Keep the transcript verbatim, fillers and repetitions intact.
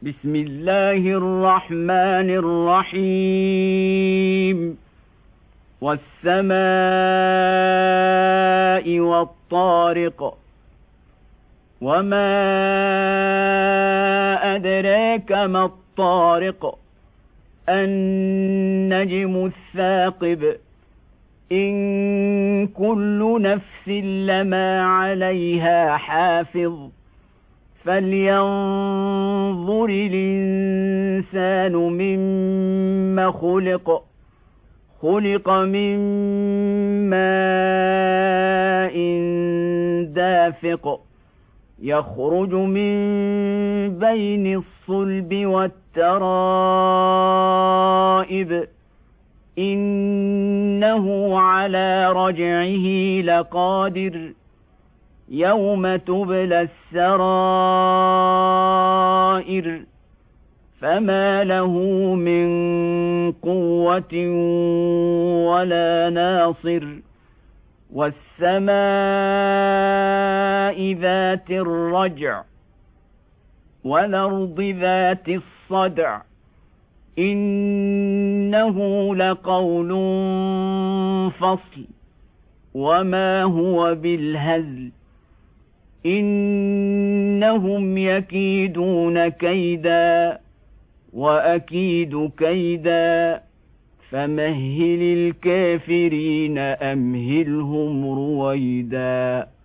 بسم الله الرحمن الرحيم والسماء والطارق وما أدراك ما الطارق النجم الثاقب إن كل نفس لما عليها حافظ فلينظر الإنسان مما خلق خلق من ماء دافق يخرج من بين الصلب والترائب إنه على رجعه لقادر يوم تبلى السرائر فما له من قوة ولا ناصر والسماء ذات الرجع والأرض ذات الصدع إنه لقول فصل وما هو بالهزل إنهم يكيدون كيدا وأكيد كيدا فمهل الكافرين أمهلهم رويدا.